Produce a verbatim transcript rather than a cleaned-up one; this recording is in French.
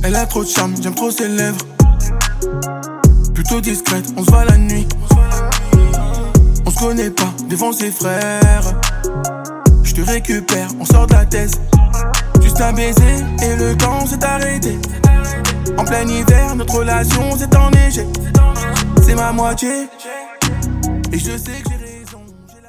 Elle a trop de charme, j'aime trop ses lèvres. Plutôt discrète, on se voit la nuit. On se connaît pas devant ses frères. Je te récupère, on sort de la thèse. Juste un baiser et le temps s'est arrêté. En plein hiver, notre relation s'est enneigée. C'est ma moitié et je sais que j'ai